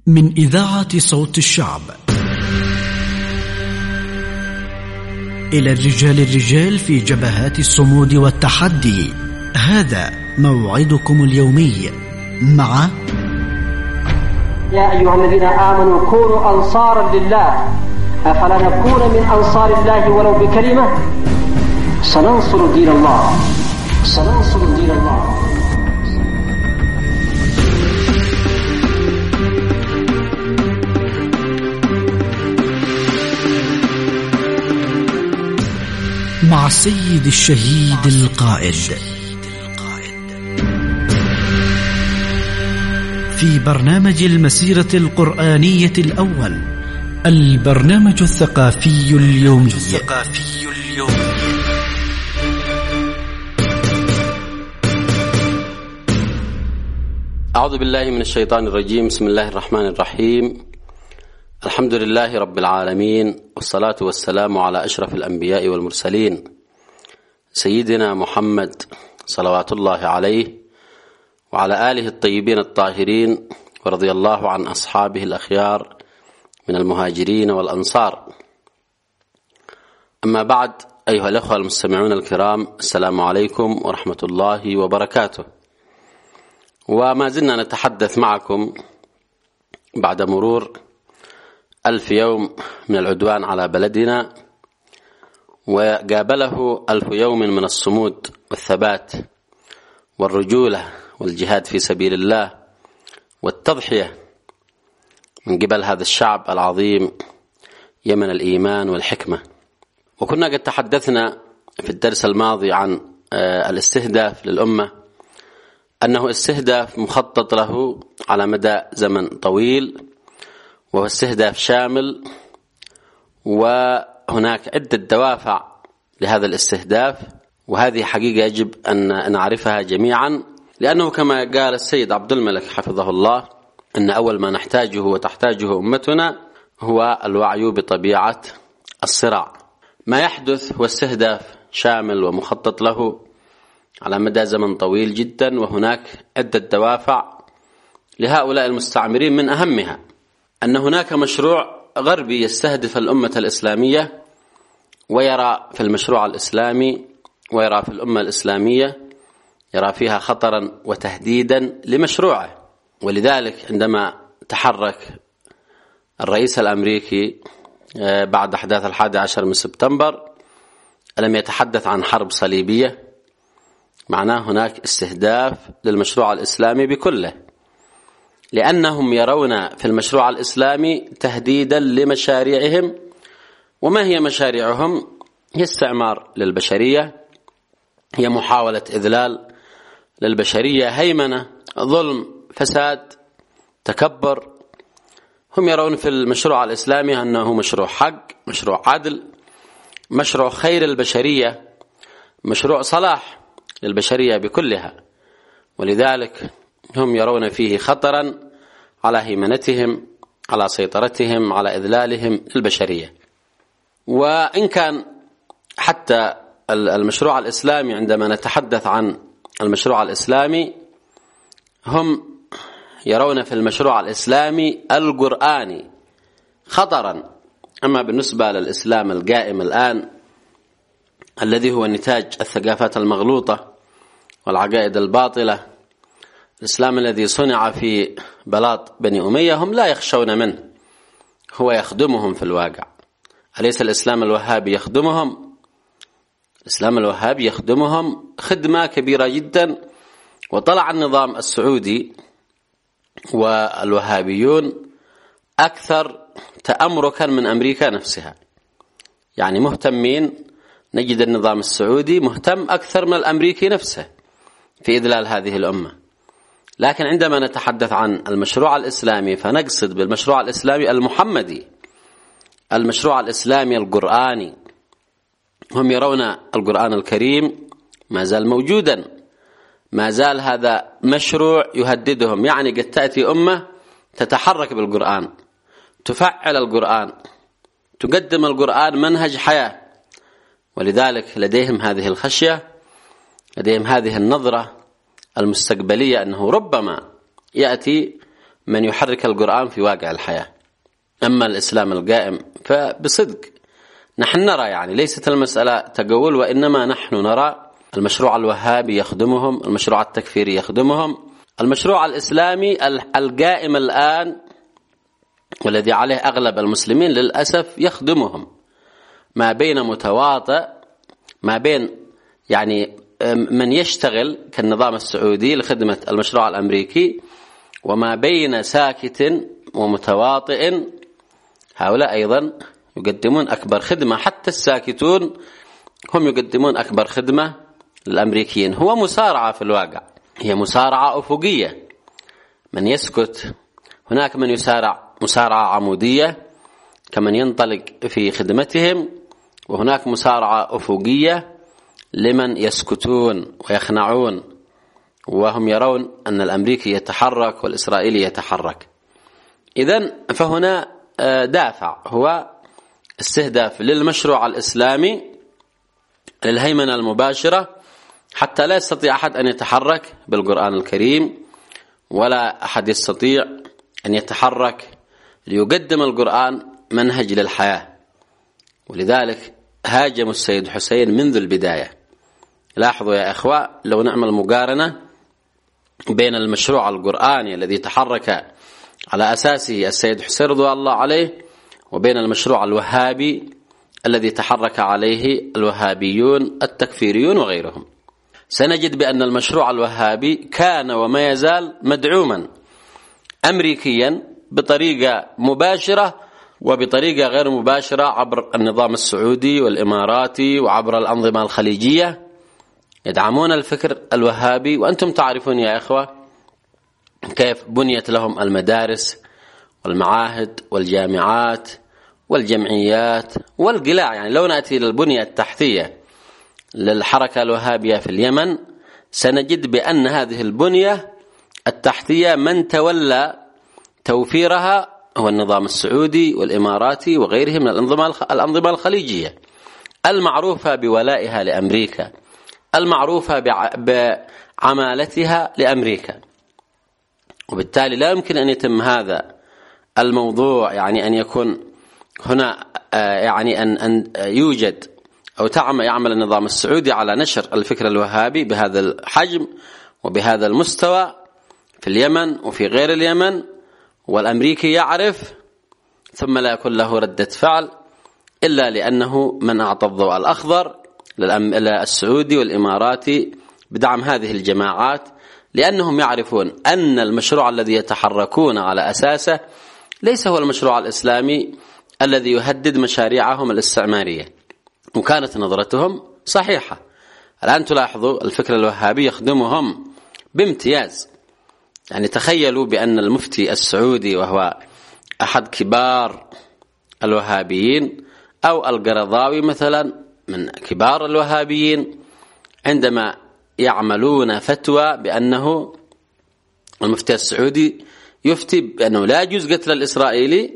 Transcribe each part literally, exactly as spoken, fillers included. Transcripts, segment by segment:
من إذاعة صوت الشعب إلى الرجال الرجال في جبهات الصمود والتحدي. هذا موعدكم اليومي مع يا أيها الذين آمنوا كونوا أنصارا لله أفلا نكون من أنصار الله ولو بكلمة سننصر دين الله سننصر دين الله. مع السيد الشهيد القائد في برنامج المسيرة القرآنية الأول، البرنامج الثقافي اليومي. الثقافي اليومي. أعوذ بالله من الشيطان الرجيم. بسم الله الرحمن الرحيم. الحمد لله رب العالمين، والصلاة والسلام على أشرف الأنبياء والمرسلين سيدنا محمد صلوات الله عليه وعلى آله الطيبين الطاهرين، ورضي الله عن أصحابه الأخيار من المهاجرين والأنصار. أما بعد، أيها الأخوة المستمعون الكرام، السلام عليكم ورحمة الله وبركاته. وما زلنا نتحدث معكم بعد مرور ألف يوم من العدوان على بلدنا، وقابله ألف يوم من الصمود والثبات والرجولة والجهاد في سبيل الله والتضحية من قبل هذا الشعب العظيم يمن الإيمان والحكمة. وكنا قد تحدثنا في الدرس الماضي عن الاستهداف للأمة، أنه استهداف مخطط له على مدى زمن طويل، وهو استهداف شامل، وهناك عدة دوافع لهذا الاستهداف، وهذه حقيقة يجب أن نعرفها جميعا، لأنه كما قال السيد عبد الملك حفظه الله أن أول ما نحتاجه وتحتاجه أمتنا هو الوعي بطبيعة الصراع. ما يحدث هو استهداف شامل ومخطط له على مدى زمن طويل جدا، وهناك عدة دوافع لهؤلاء المستعمرين، من أهمها أن هناك مشروع غربي يستهدف الأمة الإسلامية، ويرى في المشروع الإسلامي ويرى في الأمة الإسلامية يرى فيها خطرا وتهديدا لمشروعه. ولذلك عندما تحرك الرئيس الأمريكي بعد أحداث الحادي عشر من سبتمبر لم يتحدث عن حرب صليبية، معناه هناك استهداف للمشروع الإسلامي بكله، لأنهم يرون في المشروع الإسلامي تهديدا لمشاريعهم. وما هي مشاريعهم؟ هي استعمار للبشرية، هي محاولة إذلال للبشرية، هيمنة، ظلم، فساد، تكبر. هم يرون في المشروع الإسلامي أنه مشروع حق، مشروع عدل، مشروع خير البشرية، مشروع صلاح للبشرية بكلها، ولذلك هم يرون فيه خطرا على هيمنتهم، على سيطرتهم، على إذلالهم للبشرية. وإن كان حتى المشروع الإسلامي، عندما نتحدث عن المشروع الإسلامي، هم يرون في المشروع الإسلامي القرآني خطرا. أما بالنسبة للإسلام القائم الآن الذي هو نتاج الثقافات المغلوطة والعقائد الباطلة، الإسلام الذي صنع في بلاط بني أمية، هم لا يخشون منه، هو يخدمهم في الواقع. أليس الإسلام الوهابي يخدمهم؟ الإسلام الوهابي يخدمهم خدمة كبيرة جدا. وطلع النظام السعودي والوهابيون أكثر تأمركا من أمريكا نفسها، يعني مهتمين. نجد النظام السعودي مهتم أكثر من الأمريكي نفسه في إذلال هذه الأمة. لكن عندما نتحدث عن المشروع الإسلامي فنقصد بالمشروع الإسلامي المحمدي، المشروع الإسلامي القرآني. هم يرون القرآن الكريم ما زال موجودا، ما زال هذا مشروع يهددهم. يعني قد تأتي أمة تتحرك بالقرآن، تفعل القرآن، تقدم القرآن منهج حياة، ولذلك لديهم هذه الخشية، لديهم هذه النظرة المستقبلية، أنه ربما يأتي من يحرك القرآن في واقع الحياة. أما الإسلام القائم فبصدق نحن نرى، يعني ليست المسألة تقول، وإنما نحن نرى المشروع الوهابي يخدمهم، المشروع التكفيري يخدمهم، المشروع الإسلامي القائم الآن والذي عليه أغلب المسلمين للأسف يخدمهم، ما بين متواطئ، ما بين يعني من يشتغل كالنظام السعودي لخدمة المشروع الأمريكي، وما بين ساكت ومتواطئ. هؤلاء أيضا يقدمون أكبر خدمة، حتى الساكتون هم يقدمون أكبر خدمة للأمريكيين. هو مسارعة في الواقع، هي مسارعة أفقية، من يسكت هناك من يسارع مسارعة عمودية كمن ينطلق في خدمتهم، وهناك مسارعة أفقية لمن يسكتون ويخنعون وهم يرون أن الأمريكي يتحرك والإسرائيلي يتحرك. إذن فهنا دافع هو استهداف للمشروع الإسلامي للهيمنة المباشرة، حتى لا يستطيع أحد أن يتحرك بالقرآن الكريم، ولا أحد يستطيع أن يتحرك ليقدم القرآن منهج للحياة. ولذلك هاجموا السيد حسين منذ البداية. لاحظوا يا إخوة، لو نعمل مقارنة بين المشروع القرآني الذي تحرك على أساسه السيد حسين رضوان الله عليه وبين المشروع الوهابي الذي تحرك عليه الوهابيون التكفيريون وغيرهم، سنجد بأن المشروع الوهابي كان وما يزال مدعوما أمريكيا بطريقة مباشرة وبطريقة غير مباشرة عبر النظام السعودي والإماراتي وعبر الأنظمة الخليجية، يدعمون الفكر الوهابي. وأنتم تعرفون يا إخوة كيف بنيت لهم المدارس والمعاهد والجامعات والجمعيات والقلاع. يعني لو نأتي للبنية التحتية للحركة الوهابية في اليمن سنجد بأن هذه البنية التحتية من تولى توفيرها هو النظام السعودي والإماراتي وغيرهم من الأنظمة الخليجية المعروفة بولائها لأمريكا، المعروفة بعمالتها لأمريكا. وبالتالي لا يمكن أن يتم هذا الموضوع، يعني أن يكون هنا يعني أن أن يوجد أو تعمل يعمل النظام السعودي على نشر الفكر الوهابي بهذا الحجم وبهذا المستوى في اليمن وفي غير اليمن، والأمريكي يعرف ثم لا يكون له ردة فعل إلا لأنه من أعطى الضوء الأخضر للسعودي والإماراتي بدعم هذه الجماعات، لأنهم يعرفون أن المشروع الذي يتحركون على أساسه ليس هو المشروع الإسلامي الذي يهدد مشاريعهم الاستعمارية. وكانت نظرتهم صحيحة. الآن تلاحظوا الفكر الوهابي يخدمهم بامتياز. يعني تخيلوا بأن المفتي السعودي وهو أحد كبار الوهابيين أو القرضاوي مثلا من كبار الوهابيين عندما يعملون فتوى بأنه المفتي السعودي يفتي بأنه لا يجوز قتل الإسرائيلي،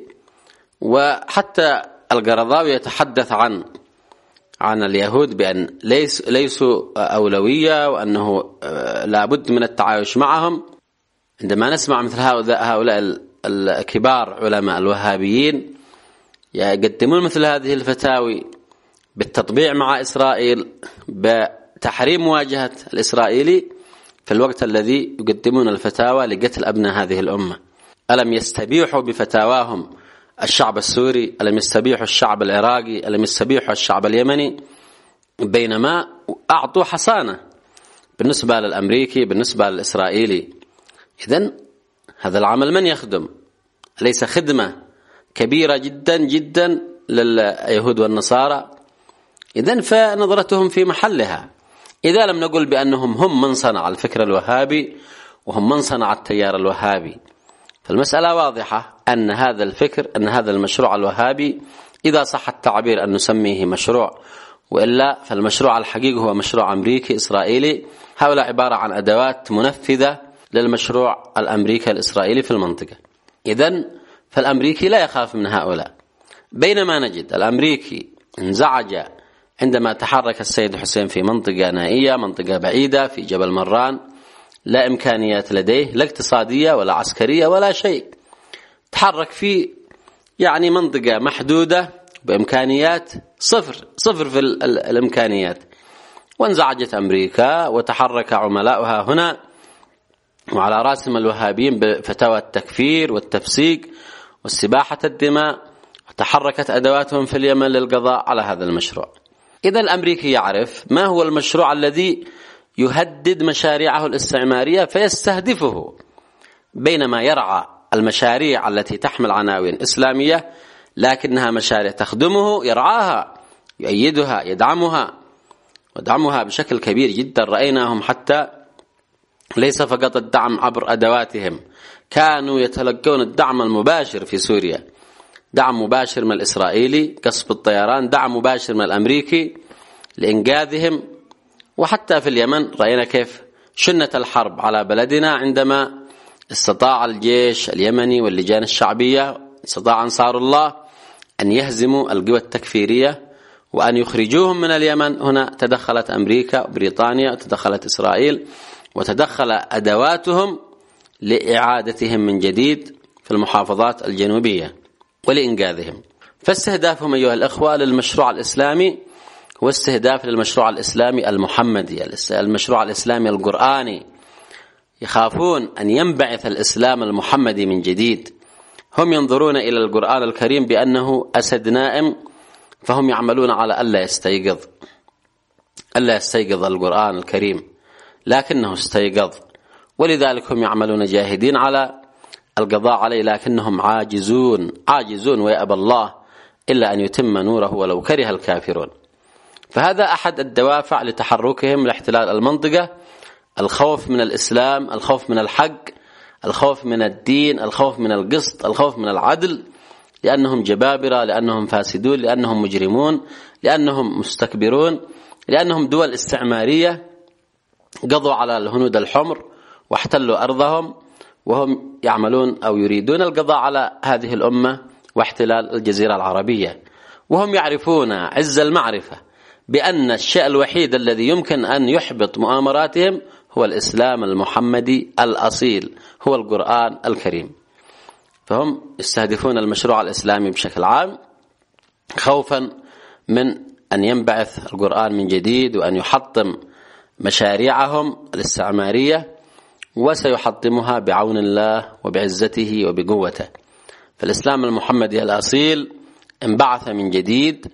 وحتى القرضاوي يتحدث عن عن اليهود بأن ليس ليسوا أولوية وأنه لابد من التعايش معهم. عندما نسمع مثل هؤلاء الكبار علماء الوهابيين يقدمون مثل هذه الفتاوي بالتطبيع مع إسرائيل بتحريم مواجهة الإسرائيلي في الوقت الذي يقدمون الفتاوى لقتل أبناء هذه الأمة، ألم يستبيحوا بفتاواهم الشعب السوري؟ ألم يستبيحوا الشعب العراقي؟ ألم يستبيحوا الشعب اليمني؟ بينما أعطوا حصانة بالنسبة للأمريكي بالنسبة للإسرائيلي. إذن هذا العمل من يخدم؟ ليس خدمة كبيرة جدا جدا لليهود والنصارى؟ إذن فنظرتهم في محلها. إذا لم نقل بأنهم هم من صنع الفكر الوهابي وهم من صنع التيار الوهابي، فالمسألة واضحة أن هذا الفكر أن هذا المشروع الوهابي إذا صح التعبير أن نسميه مشروع، وإلا فالمشروع الحقيقي هو مشروع أمريكي إسرائيلي. هؤلاء عبارة عن أدوات منفذة للمشروع الأمريكي الإسرائيلي في المنطقة. إذن فالأمريكي لا يخاف من هؤلاء، بينما نجد الأمريكي انزعج عندما تحرك السيد حسين في منطقة نائية، منطقة بعيدة في جبل مران، لا إمكانيات لديه، لا اقتصادية ولا عسكرية ولا شيء. تحرك في يعني منطقة محدودة بإمكانيات صفر صفر في الإمكانيات. وانزعجت أمريكا وتحرك عملاؤها هنا، وعلى رأسهم الوهابيين بفتاوى التكفير والتفسيق والسباحة الدماء، وتحركت أدواتهم في اليمن للقضاء على هذا المشروع. إذا الأمريكي يعرف ما هو المشروع الذي يهدد مشاريعه الاستعمارية فيستهدفه، بينما يرعى المشاريع التي تحمل عناوين إسلامية لكنها مشاريع تخدمه يرعاها، يؤيدها، يدعمها، ودعمها بشكل كبير جدا. رأيناهم حتى ليس فقط الدعم عبر أدواتهم، كانوا يتلقون الدعم المباشر في سوريا، دعم مباشر من الإسرائيلي قصف الطيران، دعم مباشر من الأمريكي لإنقاذهم. وحتى في اليمن رأينا كيف شنت الحرب على بلدنا عندما استطاع الجيش اليمني واللجان الشعبية، استطاع أنصار الله أن يهزموا القوى التكفيرية وأن يخرجوهم من اليمن. هنا تدخلت أمريكا وبريطانيا وتدخلت إسرائيل وتدخل أدواتهم لإعادتهم من جديد في المحافظات الجنوبية ولإنقاذهم. فاستهدافهم أيها الأخوة للمشروع الإسلامي هو استهداف للمشروع الإسلامي المحمدي، المشروع الإسلامي القرآني. يخافون أن ينبعث الإسلام المحمدي من جديد. هم ينظرون إلى القرآن الكريم بأنه أسد نائم، فهم يعملون على ألا يستيقظ ألا يستيقظ القرآن الكريم، لكنه استيقظ، ولذلك هم يعملون جاهدين على القضاء عليه، لكنهم عاجزون عاجزون ويأبى الله إلا أن يتم نوره ولو كره الكافرون. فهذا أحد الدوافع لتحركهم لاحتلال المنطقة، الخوف من الإسلام، الخوف من الحق، الخوف من الدين، الخوف من القسط، الخوف من العدل، لأنهم جبابرة، لأنهم فاسدون، لأنهم مجرمون، لأنهم مستكبرون، لأنهم دول استعمارية قضوا على الهنود الحمر واحتلوا أرضهم، وهم يعملون أو يريدون القضاء على هذه الأمة واحتلال الجزيرة العربية. وهم يعرفون عز المعرفة بأن الشيء الوحيد الذي يمكن أن يحبط مؤامراتهم هو الإسلام المحمدي الأصيل، هو القرآن الكريم. فهم يستهدفون المشروع الإسلامي بشكل عام خوفا من أن ينبعث القرآن من جديد وأن يحطم مشاريعهم الاستعمارية، وسيحطمها بعون الله وبعزته وبقوته. فالإسلام المحمدي الأصيل انبعث من جديد،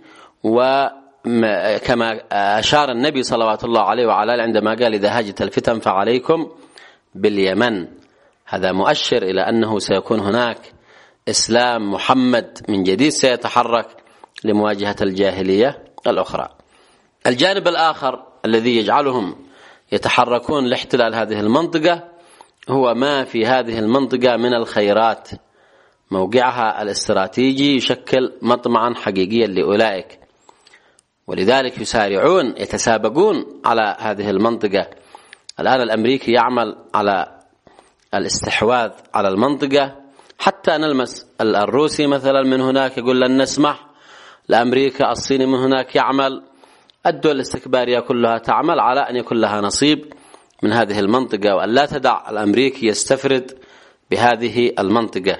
وكما أشار النبي صلوات الله عليه وعلى آله عندما قال إذا هاجت الفتن فعليكم باليمن، هذا مؤشر إلى أنه سيكون هناك إسلام محمد من جديد سيتحرك لمواجهة الجاهلية الأخرى. الجانب الآخر الذي يجعلهم يتحركون لاحتلال هذه المنطقة هو ما في هذه المنطقة من الخيرات. موقعها الاستراتيجي يشكل مطمعا حقيقيا لأولئك، ولذلك يسارعون يتسابقون على هذه المنطقة. الآن الأمريكي يعمل على الاستحواذ على المنطقة، حتى نلمس الروسي مثلا من هناك يقول لن نسمح لأمريكا، الصيني من هناك يعمل، الدول الاستكبارية كلها تعمل على أن يكون لها نصيب من هذه المنطقة، وأن لا تدع الأمريكي يستفرد بهذه المنطقة.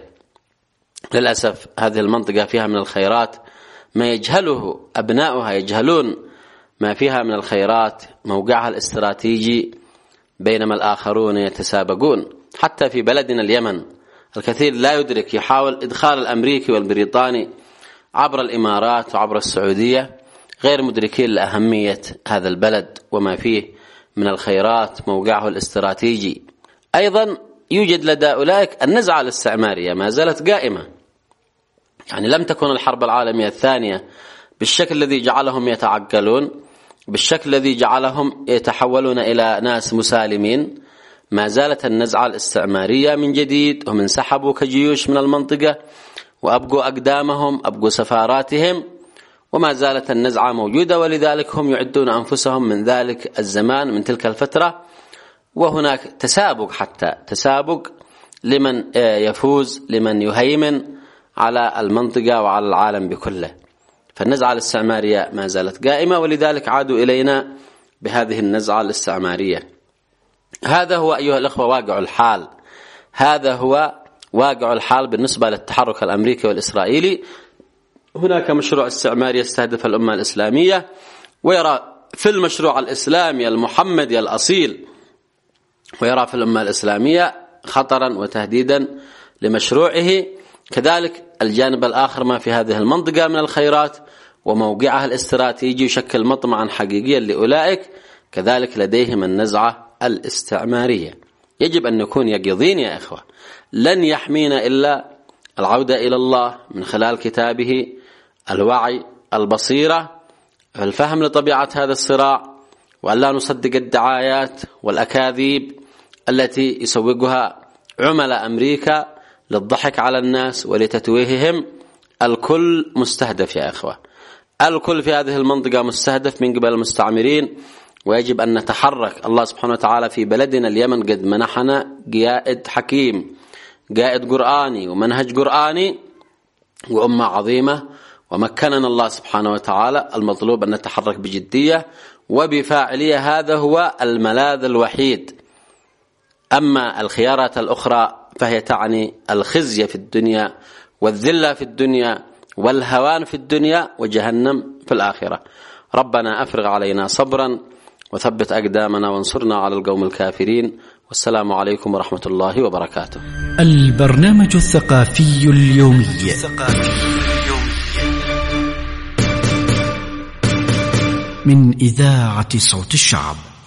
للأسف هذه المنطقة فيها من الخيرات ما يجهله أبناؤها، يجهلون ما فيها من الخيرات، موقعها الاستراتيجي، بينما الآخرون يتسابقون. حتى في بلدنا اليمن الكثير لا يدرك، يحاول إدخال الأمريكي والبريطاني عبر الإمارات وعبر السعودية، غير مدركين لأهمية هذا البلد وما فيه من الخيرات، موقعه الاستراتيجي. أيضا يوجد لدى أولئك النزعة الاستعمارية ما زالت قائمة، يعني لم تكن الحرب العالمية الثانية بالشكل الذي جعلهم يتعقلون، بالشكل الذي جعلهم يتحولون إلى ناس مسالمين. ما زالت النزعة الاستعمارية من جديد، هم انسحبوا كجيوش من المنطقة وأبقوا أقدامهم، أبقوا سفاراتهم، وما زالت النزعة موجودة، ولذلك هم يعدون أنفسهم من ذلك الزمان، من تلك الفترة. وهناك تسابق، حتى تسابق لمن يفوز، لمن يهيمن على المنطقة وعلى العالم بكله. فالنزعة الاستعمارية ما زالت قائمة، ولذلك عادوا إلينا بهذه النزعة الاستعمارية. هذا هو أيها الأخوة واقع الحال، هذا هو واقع الحال بالنسبة للتحرك الأمريكي والإسرائيلي. هناك مشروع استعماري يستهدف الأمة الإسلامية، ويرى في المشروع الإسلامي المحمدي الأصيل، ويرى في الأمة الإسلامية خطرا وتهديدا لمشروعه. كذلك الجانب الآخر ما في هذه المنطقة من الخيرات وموقعها الاستراتيجي يشكل مطمعا حقيقيا لأولئك، كذلك لديهم النزعة الاستعمارية. يجب أن نكون يقظين يا إخوة، لن يحمينا إلا العودة إلى الله من خلال كتابه، الوعي، البصيرة، الفهم لطبيعة هذا الصراع، وأن لا نصدق الدعايات والأكاذيب التي يسوقها عملاء أمريكا للضحك على الناس ولتتويههم. الكل مستهدف يا إخوة، الكل في هذه المنطقة مستهدف من قبل المستعمرين، ويجب أن نتحرك. الله سبحانه وتعالى في بلدنا اليمن قد منحنا قائد حكيم، قائد قرآني ومنهج قرآني وأمة عظيمة، ومكننا الله سبحانه وتعالى. المطلوب أن نتحرك بجدية وبفاعلية، هذا هو الملاذ الوحيد. أما الخيارات الأخرى فهي تعني الخزي في الدنيا والذلة في الدنيا والهوان في الدنيا وجهنم في الآخرة. ربنا أفرغ علينا صبرا وثبت أقدامنا وانصرنا على القوم الكافرين. والسلام عليكم ورحمة الله وبركاته. البرنامج الثقافي اليومي من إذاعة صوت الشعب.